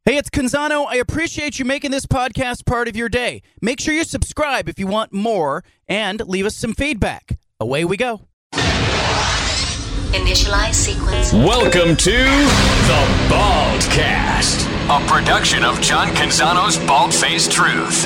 Hey, it's Canzano. I appreciate you making this podcast part of your day. Make sure you subscribe if you want more and leave us some feedback. Away we go. Initialize sequence. Welcome to The Baldcast, a production of John Canzano's Bald-Faced Truth.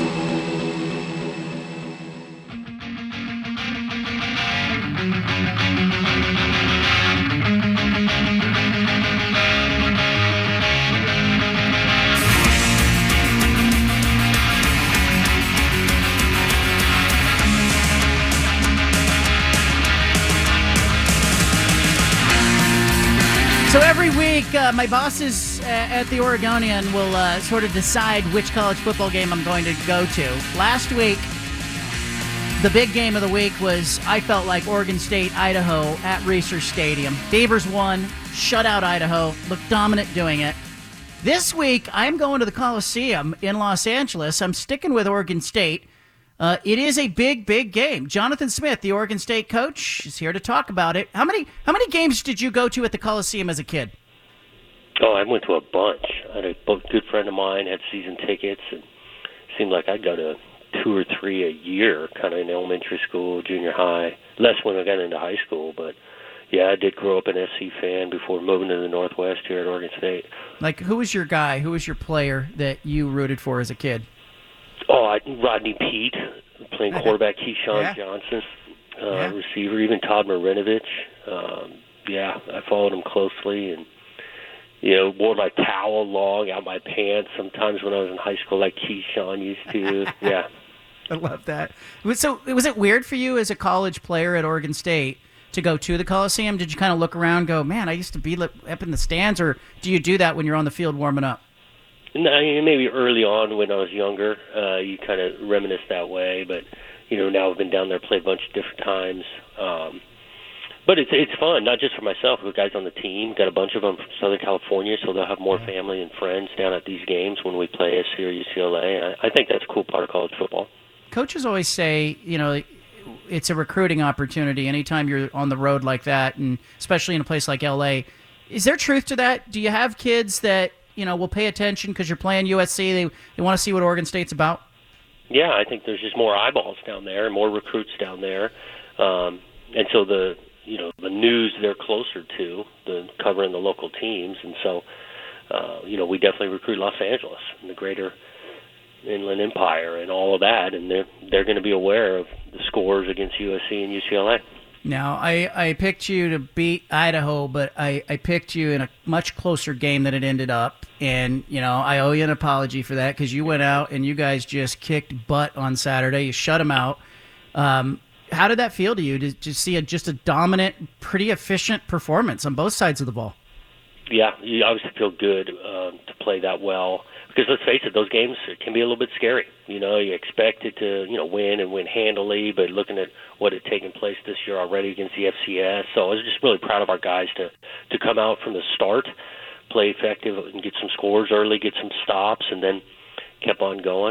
So every week, my bosses at the Oregonian will sort of decide which college football game I'm going to go to. Last week, the big game of the week was, I felt like, Oregon State, Idaho at Reser Stadium. Beavers won, shut out Idaho, looked dominant doing it. This week, I'm going to the Coliseum in Los Angeles. I'm sticking with Oregon State. It is a big, big game. Jonathan Smith, the Oregon State coach, is here to talk about it. How many games did you go to at the Coliseum as a kid? Oh, I went to a bunch. I had a good friend of mine had season tickets, and it seemed like I'd go to 2 or 3 a year, kind of in elementary school, junior high. Less when I got into high school, but yeah, I did grow up an SC fan before moving to the Northwest here at Oregon State. Like, who was your guy? Who was your player that you rooted for as a kid? Oh, Rodney Peete, playing quarterback, Keyshawn Johnson, receiver, even Todd Marinovich. I followed him closely and, wore my towel long out my pants sometimes when I was in high school like Keyshawn used to. Yeah. I love that. So was it weird for you as a college player at Oregon State to go to the Coliseum? Did you kind of look around and go, man, I used to be up in the stands, or do you do that when you're on the field warming up? No, maybe early on when I was younger, you kind of reminisce that way. But, now I've been down there, played a bunch of different times. But it's fun, not just for myself. The guys on the team, got a bunch of them from Southern California, so they'll have more family and friends down at these games when we play SC or UCLA. And I think that's a cool part of college football. Coaches always say, it's a recruiting opportunity anytime you're on the road like that, and especially in a place like L.A. Is there truth to that? Do you have kids that will pay attention because you're playing USC? They want to see what Oregon State's about? Yeah, I think there's just more eyeballs down there and more recruits down there. And so the news they're closer to, covering the local teams. And so, we definitely recruit Los Angeles and the greater Inland Empire and all of that. And they're going to be aware of the scores against USC and UCLA. Now, I picked you to beat Idaho, but I picked you in a much closer game than it ended up. And, I owe you an apology for that because you went out and you guys just kicked butt on Saturday. You shut them out. How did that feel to you to see just a dominant, pretty efficient performance on both sides of the ball? Yeah, you obviously feel good to play that well. Because let's face it, those games can be a little bit scary. You expect it to, win and win handily, but looking at what had taken place this year already against the FCS. So I was just really proud of our guys to come out from the start, play effective and get some scores early, get some stops, and then kept on going.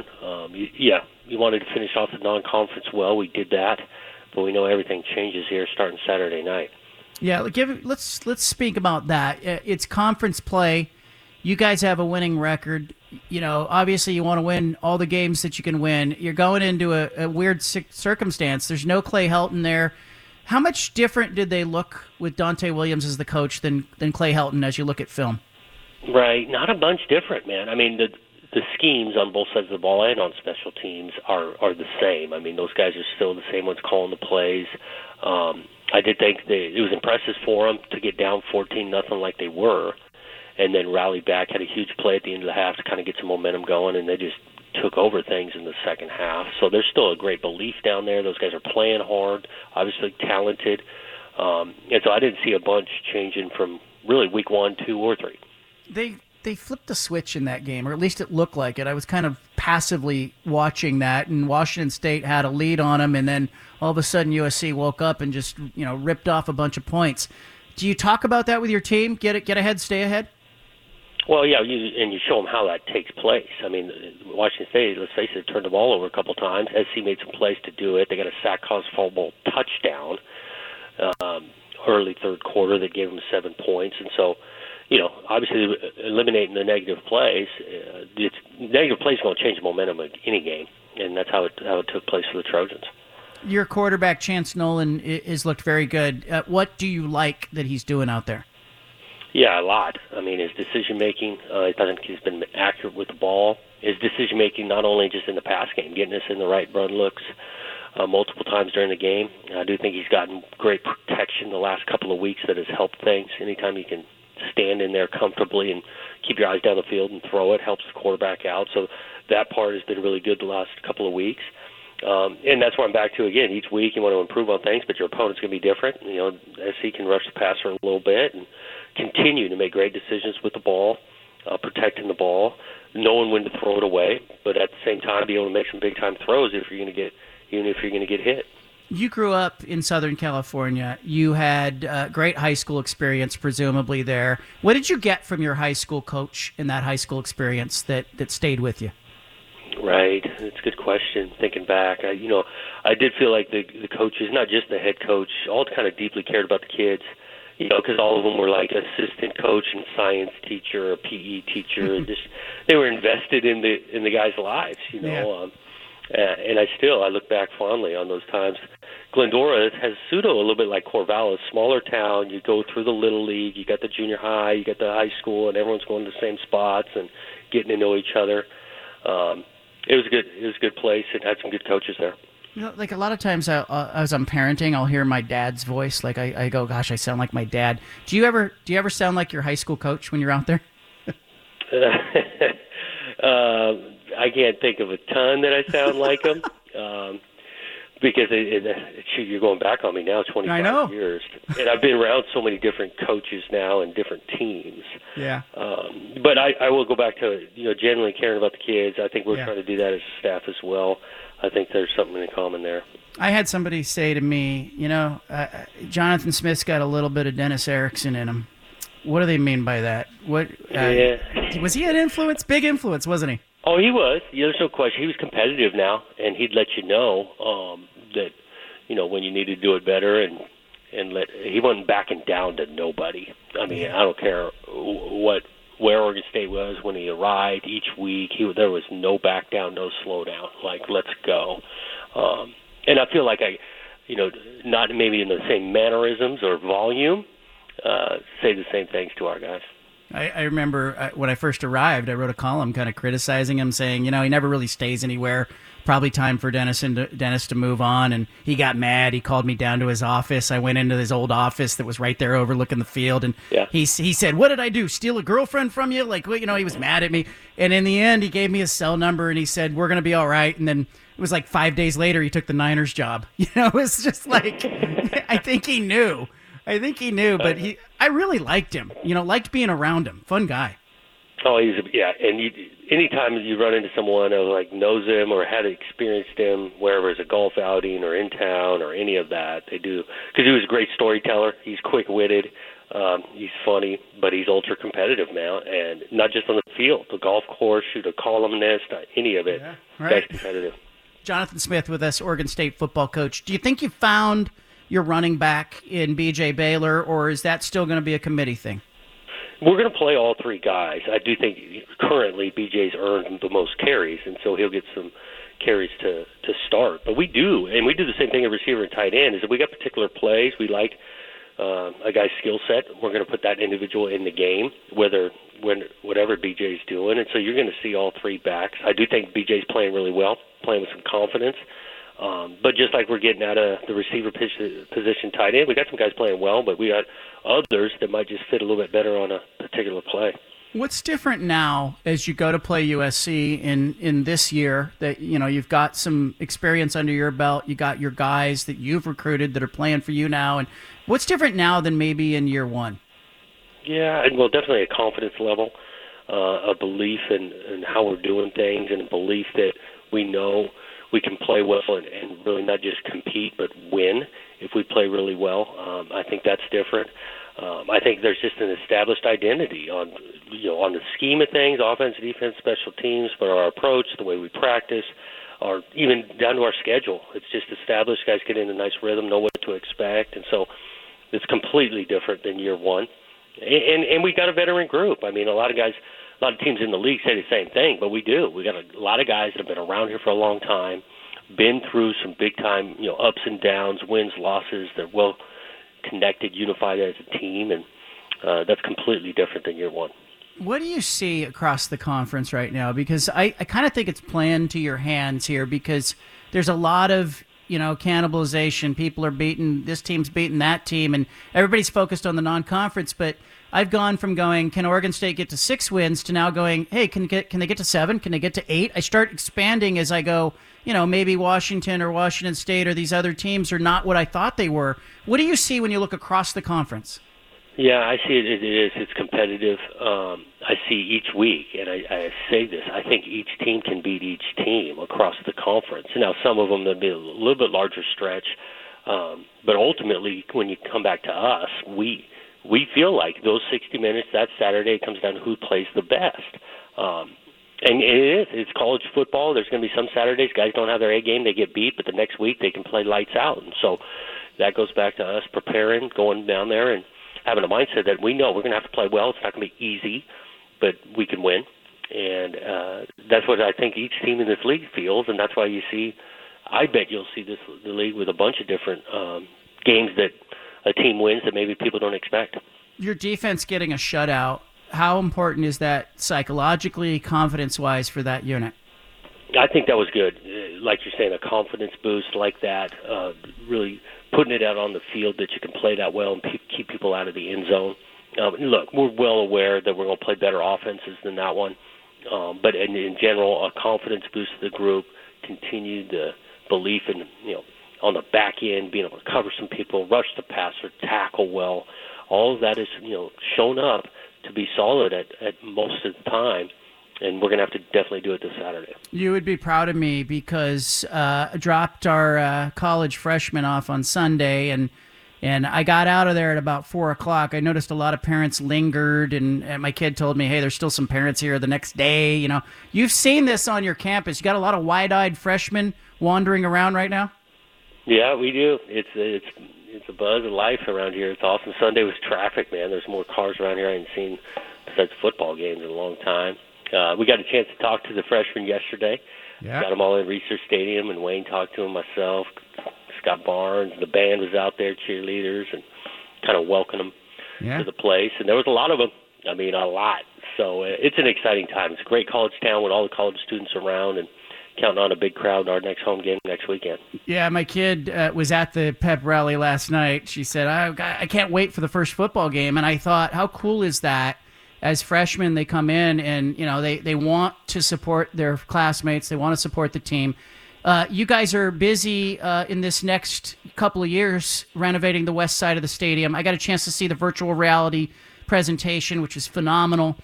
You wanted to finish off the non-conference well. We did that, but we know everything changes here starting Saturday night. Yeah, let's speak about that. It's conference play. You guys have a winning record. Obviously you want to win all the games that you can win. You're going into a weird circumstance. There's no Clay Helton there. How much different did they look with Dante Williams as the coach than Clay Helton as you look at film? Right, not a bunch different, man. I mean, the schemes on both sides of the ball and on special teams are the same. I mean, those guys are still the same ones calling the plays. I did think it was impressive for them to get down 14-0 like they were, and then rally back, had a huge play at the end of the half to kind of get some momentum going, and they just took over things in the second half. So there's still a great belief down there. Those guys are playing hard, obviously talented. And so I didn't see a bunch changing from really week 1, 2, or 3. They flipped the switch in that game, or at least it looked like it. I was kind of passively watching that, and Washington State had a lead on them, and then all of a sudden USC woke up and just ripped off a bunch of points. Do you talk about that with your team? Get ahead, stay ahead? Well, yeah, you show them how that takes place. I mean, Washington State, let's face it, turned the ball over a couple times. SC made some plays to do it. They got a sack caused fumble touchdown early third quarter that gave them 7 points. And so, obviously eliminating the negative plays. Negative plays going to change the momentum of any game, and that's how it took place for the Trojans. Your quarterback, Chance Nolan, has looked very good. What do you like that he's doing out there? Yeah, a lot. I mean, his decision-making, I think he's been accurate with the ball. His decision-making not only just in the pass game, getting us in the right run looks multiple times during the game. I do think he's gotten great protection the last couple of weeks that has helped things. Anytime you can stand in there comfortably and keep your eyes down the field and throw it, helps the quarterback out. So that part has been really good the last couple of weeks. And that's where I'm back to again. Each week you want to improve on things, but your opponent's going to be different. SC can rush the passer a little bit and continue to make great decisions with the ball, protecting the ball, knowing when to throw it away, but at the same time be able to make some big time throws if you're going to get hit. You grew up in Southern California. You had great high school experience, presumably there. What did you get from your high school coach in that high school experience that stayed with you? Right. It's a good question. Thinking back, I did feel like the coaches, not just the head coach, all kind of deeply cared about the kids, because all of them were like assistant coach and science teacher or PE teacher. They were invested in the guys' lives, Yeah. And I look back fondly on those times. Glendora has pseudo a little bit like Corvallis, smaller town. You go through the little league, you got the junior high, you got the high school, and everyone's going to the same spots and getting to know each other. It was good. It was a good place. It had some good coaches there. Like a lot of times as I'm parenting, I'll hear my dad's voice. Like I go, gosh, I sound like my dad. Do you ever sound like your high school coach when you're out there? I can't think of a ton that I sound like him, because you're going back on me now, 25 years. And I've been around so many different coaches now and different teams. Yeah. But I will go back to, genuinely caring about the kids. I think we're trying to do that as a staff as well. I think there's something in common there. I had somebody say to me, Jonathan Smith's got a little bit of Dennis Erickson in him. What do they mean by that? Was he an influence? Big influence, wasn't he? Oh, he was. There's no question. He was competitive now, and he'd let you know that, when you need to do it better, and he wasn't backing down to nobody. I mean, I don't care where Oregon State was when he arrived each week. There was no back down, no slow down. Like, let's go. And I feel like not maybe in the same mannerisms or volume, say the same things to our guys. I remember when I first arrived, I wrote a column kind of criticizing him, saying, he never really stays anywhere. Probably time for Dennis to move on. And he got mad. He called me down to his office. I went into his old office that was right there overlooking the field. And he said, "What did I do? Steal a girlfriend from you?" Like, he was mad at me. And in the end, he gave me his cell number and he said, "We're going to be all right." And then it was like 5 days later, he took the Niners job. It was just like, I think he knew, but I really liked him. Liked being around him. Fun guy. Oh, and anytime you run into someone who knows him or had experienced him, wherever it's a golf outing or in town or any of that, they do, because he was a great storyteller. He's quick-witted. He's funny, but he's ultra competitive now, and not just on the field, the golf course, shoot a columnist, any of it. Yeah, right. That's competitive. Jonathan Smith with us, Oregon State football coach. Do you think you found your running back in B.J. Baylor, or is that still going to be a committee thing? We're going to play all three guys. I do think currently BJ's earned the most carries, and so he'll get some carries to start. But we do the same thing at receiver and tight end, is that we got particular plays. We like a guy's skill set. We're going to put that individual in the game, whatever BJ's doing. And so you're going to see all three backs. I do think BJ's playing really well, playing with some confidence. But just like we're getting out of the receiver position tight end, we got some guys playing well, but we got others that might just fit a little bit better on a particular play. What's different now as you go to play USC in this year that, you've got some experience under your belt, you got your guys that you've recruited that are playing for you now, and what's different now than maybe in year one? Yeah, well, definitely a confidence level, a belief in how we're doing things, and a belief that we know we can play well and really not just compete but win if we play really well. I think that's different. I think there's just an established identity on the scheme of things, offense, defense, special teams, but our approach, the way we practice, or even down to our schedule. It's just established. Guys get in a nice rhythm, know what to expect, and so it's completely different than year one. And we got a veteran group. I mean, a lot of teams in the league say the same thing, but we do. We got a lot of guys that have been around here for a long time, been through some big time, ups and downs, wins, losses. They're well connected, unified as a team, and that's completely different than year one. What do you see across the conference right now? Because I kind of think it's playing to your hands here, because there's a lot of cannibalization. People are this team's beating that team, and everybody's focused on the non-conference. But I've gone from going, can Oregon State get to 6 wins, to now going, hey, can they get to 7? Can they get to 8? I start expanding as I go. Maybe Washington or Washington State or these other teams are not what I thought they were. What do you see when you look across the conference? Yeah, I see it. It's competitive. I see each week, and I say this, I think each team can beat each team across the conference. Now, some of them, there'll be a little bit larger stretch, but ultimately, when you come back to us, we feel like those 60 minutes, that Saturday, it comes down to who plays the best. And it's college football. There's going to be some Saturdays guys don't have their A game, they get beat, but the next week they can play lights out. And so that goes back to us preparing, going down there and having a mindset that we know we're going to have to play well. It's not going to be easy, but we can win. And that's what I think each team in this league feels, and that's why I bet you'll see the league with a bunch of different games that a team wins that maybe people don't expect. Your defense getting a shutout, how important is that psychologically, confidence-wise for that unit? I think that was good. Like you're saying, a confidence boost like that, really putting it out on the field that you can play that well and keep people out of the end zone. Look, we're well aware that we're going to play better offenses than that one. But in general, a confidence boost to the group, continue the belief in, on the back end, being able to cover some people, rush the passer, tackle well. All of that is, shown up to be solid at most of the time, and we're going to have to definitely do it this Saturday. You would be proud of me, because I dropped our college freshman off on Sunday, and I got out of there at about 4 o'clock. I noticed a lot of parents lingered, and my kid told me, hey, there's still some parents here the next day. You've seen this on your campus. You got a lot of wide-eyed freshmen wandering around right now? Yeah, we do. It's a buzz of life around here. It's awesome. Sunday was traffic, man. There's more cars around here I hadn't seen besides football games in a long time. We got a chance to talk to the freshmen yesterday. Yeah. Got them all in Research Stadium, and Wayne talked to them, myself, Scott Barnes. The band was out there, cheerleaders, and kind of welcomed them to the place. And there was a lot of them. I mean, a lot. So it's an exciting time. It's a great college town with all the college students around, and counting on a big crowd in our next home game next weekend. Yeah, my kid was at the pep rally last night. She said, I can't wait for the first football game. And I thought, how cool is that? As freshmen, they come in and, they want to support their classmates. They want to support the team. You guys are busy in this next couple of years renovating the west side of the stadium. I got a chance to see the virtual reality presentation, which is phenomenal.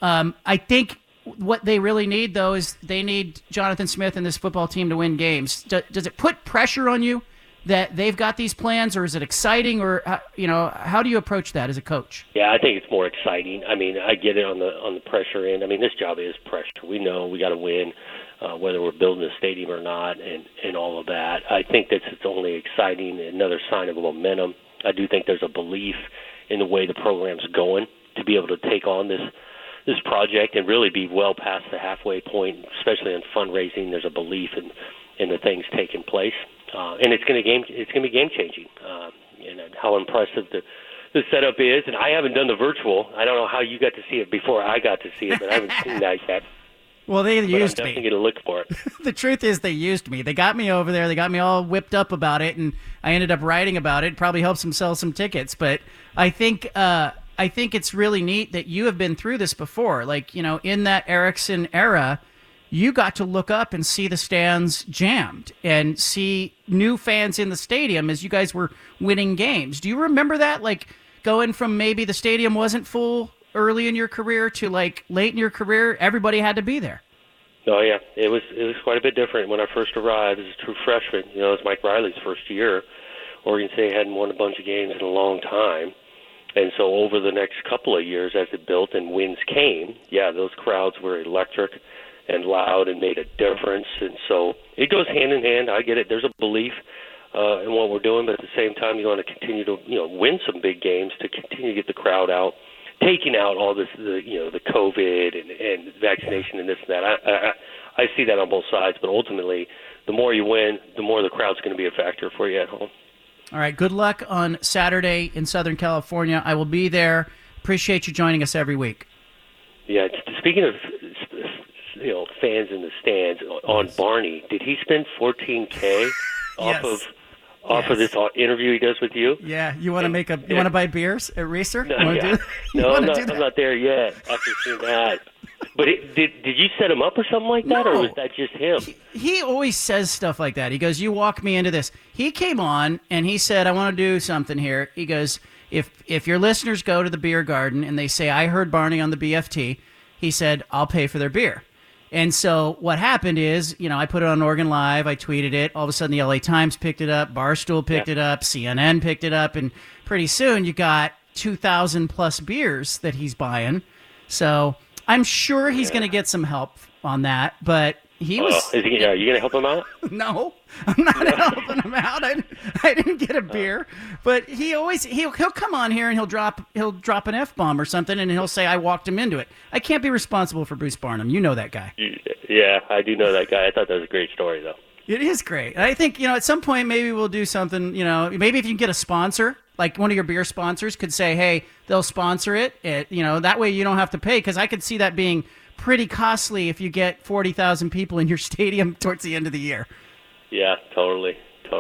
I think what they really need, though, is they need Jonathan Smith and this football team to win games. Does it put pressure on you that they've got these plans, or is it exciting, or how do you approach that as a coach? Yeah, I think it's more exciting. I mean, I get it on the pressure end. I mean, this job is pressure. We know we got to win, whether we're building a stadium or not, and all of that. I think that it's only exciting, another sign of momentum. I do think there's a belief in the way the program's going to be able to take on this project and really be well past the halfway point, especially in fundraising. There's a belief in the things taking place, and it's going to be game changing. And how impressive the setup is. And I haven't done the virtual. I don't know how you got to see it before I got to see it, but I haven't seen that yet. Well, they used me. I'm definitely going to look for it. The truth is, they used me. They got me over there. They got me all whipped up about it, and I ended up writing about it. Probably helps them sell some tickets. But I think it's really neat that you have been through this before. Like, in that Erickson era, you got to look up and see the stands jammed and see new fans in the stadium as you guys were winning games. Do you remember that? Like, going from maybe the stadium wasn't full early in your career to like late in your career, everybody had to be there. Oh yeah, it was quite a bit different when I first arrived as a true freshman. It was Mike Riley's first year. Oregon State hadn't won a bunch of games in a long time. And so over the next couple of years as it built and wins came, those crowds were electric and loud and made a difference. And so it goes hand in hand. I get it. There's a belief in what we're doing, but at the same time, you want to continue to win some big games to continue to get the crowd out taking out all this, the COVID and vaccination and this and that. I see that on both sides, but ultimately, the more you win, the more the crowd's going to be a factor for you at home. All right, good luck on Saturday in Southern California. I will be there. Appreciate you joining us every week. Yeah, speaking of fans in the stands, on Barney, did he spend $14K off of this interview he does with you? Yeah, you want to you want to buy beers at Reeser? No, I'm not there yet after seeing that. But did you set him up or something like that, or was that just him? He always says stuff like that. He goes, "You walk me into this." He came on and he said, "I want to do something here." He goes, "If your listeners go to the beer garden and they say I heard Barney on the BFT," he said, "I'll pay for their beer." And so what happened is, I put it on Oregon Live, I tweeted it. All of a sudden, the LA Times picked it up, Barstool picked it up, CNN picked it up, and pretty soon you got 2,000 plus beers that he's buying. So I'm sure he's going to get some help on that, but he was... Are you going to help him out? No, I'm not helping him out. I didn't get a beer, but he'll come on here and he'll drop an F-bomb or something, and he'll say I walked him into it. I can't be responsible for Bruce Barnum. You know that guy. Yeah, I do know that guy. I thought that was a great story, though. It is great. And I think, at some point maybe we'll do something, maybe if you can get a sponsor, like one of your beer sponsors could say, hey, they'll sponsor it. That way you don't have to pay, because I could see that being pretty costly if you get 40,000 people in your stadium towards the end of the year. Yeah, totally.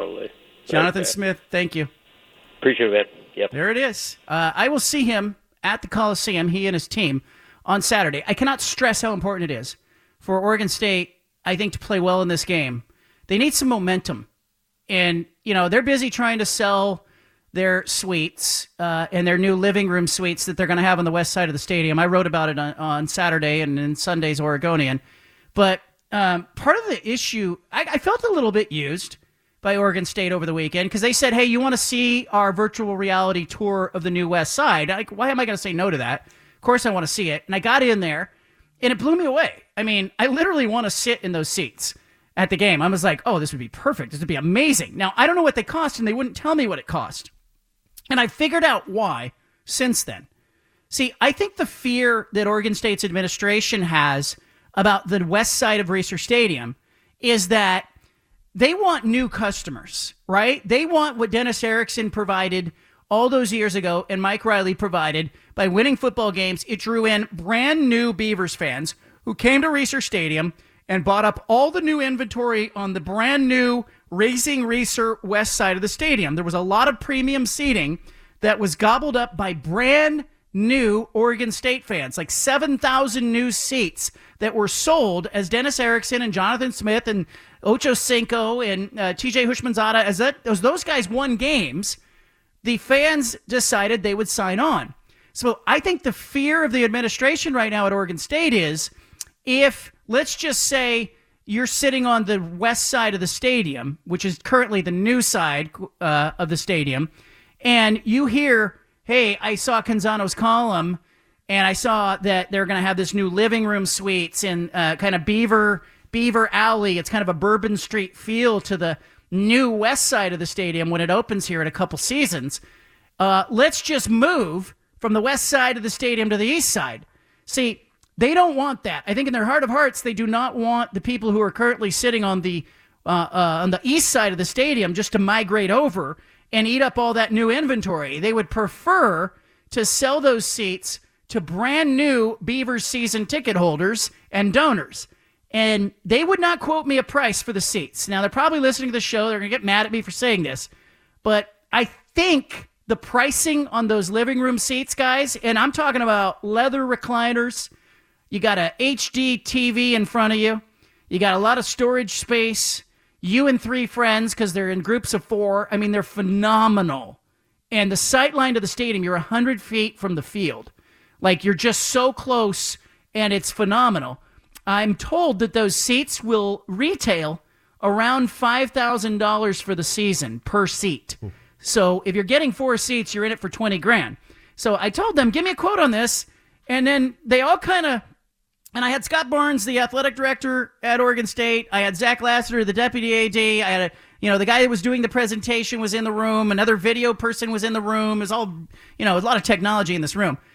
Jonathan Smith, thank you. Appreciate it, man. Yep. There it is. I will see him at the Coliseum, he and his team, on Saturday. I cannot stress how important it is for Oregon State, I think, to play well in this game. They need some momentum. And, they're busy trying to sell their suites and their new living room suites that they're going to have on the west side of the stadium. I wrote about it on Saturday and in Sunday's Oregonian. But part of the issue, I felt a little bit used by Oregon State over the weekend because they said, hey, you want to see our virtual reality tour of the new west side? Why am I going to say no to that? Of course I want to see it. And I got in there, and it blew me away. I mean, I literally want to sit in those seats at the game. I was like, oh, this would be perfect. This would be amazing. Now, I don't know what they cost, and they wouldn't tell me what it cost. And I figured out why since then. See, I think the fear that Oregon State's administration has about the west side of Reser Stadium is that they want new customers, right? They want what Dennis Erickson provided all those years ago and Mike Riley provided by winning football games. It drew in brand new Beavers fans who came to Reser Stadium and bought up all the new inventory on the brand new Raising Reser west side of the stadium. There was a lot of premium seating that was gobbled up by brand new Oregon State fans, like 7,000 new seats that were sold as Dennis Erickson and Jonathan Smith and Ocho Cinco and TJ Hushmanzada, as those guys won games, the fans decided they would sign on. So I think the fear of the administration right now at Oregon State is if, let's just say, you're sitting on the west side of the stadium, which is currently the new side of the stadium, and you hear, hey, I saw Canzano's column, and I saw that they're going to have this new living room suites in kind of Beaver Alley. It's kind of a Bourbon Street feel to the new west side of the stadium when it opens here in a couple seasons. Let's just move from the west side of the stadium to the east side. See, they don't want that. I think in their heart of hearts, they do not want the people who are currently sitting on the east side of the stadium just to migrate over and eat up all that new inventory. They would prefer to sell those seats to brand new Beavers season ticket holders and donors. And they would not quote me a price for the seats. Now, they're probably listening to the show. They're going to get mad at me for saying this. But I think the pricing on those living room seats, guys, and I'm talking about leather recliners. You got a HD TV in front of you. You got a lot of storage space. You and 3 friends, because they're in groups of 4. I mean, they're phenomenal. And the sight line to the stadium, you're 100 feet from the field. Like, you're just so close, and it's phenomenal. I'm told that those seats will retail around $5,000 for the season per seat. So if you're getting 4 seats, you're in it for $20,000. So I told them, give me a quote on this. And then they all kind of, and I had Scott Barnes, the athletic director at Oregon State. I had Zach Lassiter, the deputy AD. I had the guy that was doing the presentation was in the room. Another video person was in the room. It was all, a lot of technology in this room.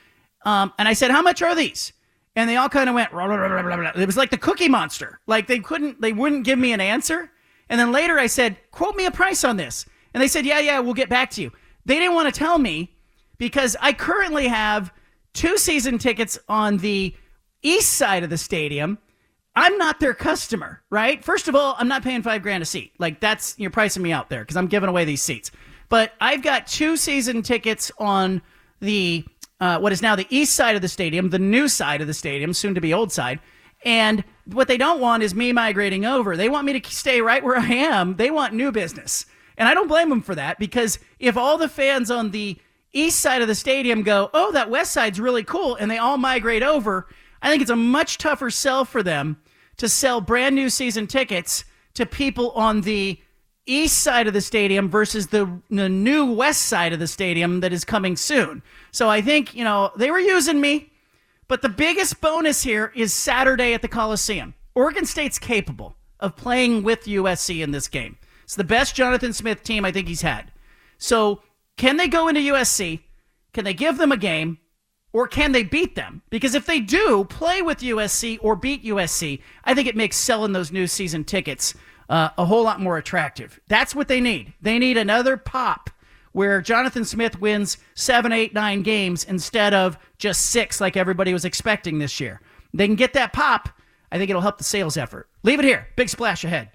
And I said, how much are these? And they all kind of went, blah, blah, blah, blah, blah. It was like the Cookie Monster. Like they wouldn't give me an answer. And then later I said, quote me a price on this. And they said, yeah, we'll get back to you. They didn't want to tell me because I currently have 2 season tickets on the east side of the stadium. I'm not their customer, right? First of all, I'm not paying $5,000 a seat. Like you're pricing me out there because I'm giving away these seats. But I've got 2 season tickets on the what is now the east side of the stadium, the new side of the stadium, soon to be old side. And what they don't want is me migrating over. They want me to stay right where I am. They want new business. And I don't blame them for that because if all the fans on the east side of the stadium go, oh, that west side's really cool, and they all migrate over, I think it's a much tougher sell for them to sell brand new season tickets to people on the east side of the stadium versus the new west side of the stadium that is coming soon. So I think, they were using me, but the biggest bonus here is Saturday at the Coliseum. Oregon State's capable of playing with USC in this game. It's the best Jonathan Smith team I think he's had. So can they go into USC? Can they give them a game? Or can they beat them? Because if they do play with USC or beat USC, I think it makes selling those new season tickets a whole lot more attractive. That's what they need. They need another pop where Jonathan Smith wins 7, 8, 9 games instead of just 6 like everybody was expecting this year. They can get that pop. I think it'll help the sales effort. Leave it here. Big splash ahead.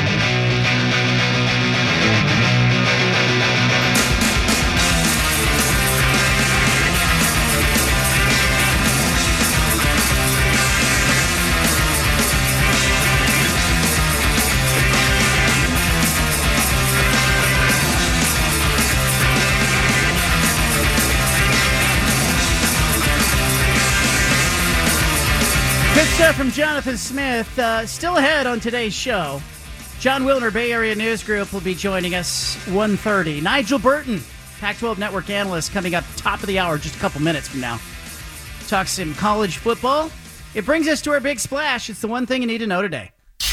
Good stuff from Jonathan Smith. Still ahead on today's show. John Wilner, Bay Area News Group, will be joining us 1:30. Nigel Burton, Pac-12 Network analyst, coming up top of the hour, just a couple minutes from now. Talk some college football. It brings us to our big splash. It's the one thing you need to know today.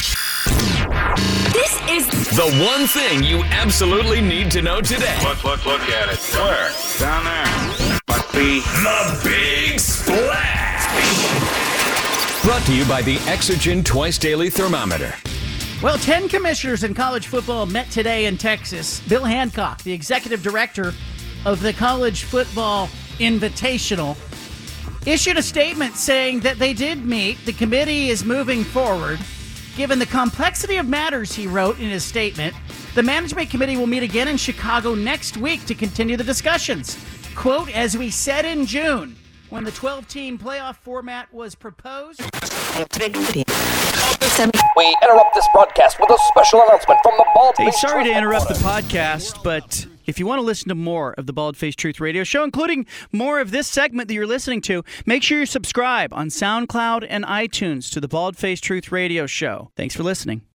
This is the one thing you absolutely need to know today. Look at it. Where? Down there. Must be the Big Splash. Brought to you by the Exergen Twice Daily Thermometer. Well, 10 commissioners in college football met today in Texas. Bill Hancock, the executive director of the College Football Invitational, issued a statement saying that they did meet. The committee is moving forward. Given the complexity of matters, he wrote in his statement, the management committee will meet again in Chicago next week to continue the discussions. Quote, as we said in June, when the 12-team playoff format was proposed. We interrupt this broadcast with a special announcement from the Bald Face. Hey, sorry to interrupt the podcast, but if you want to listen to more of the Bald Face Truth Radio Show, including more of this segment that you're listening to, make sure you subscribe on SoundCloud and iTunes to the Bald Face Truth Radio Show. Thanks for listening.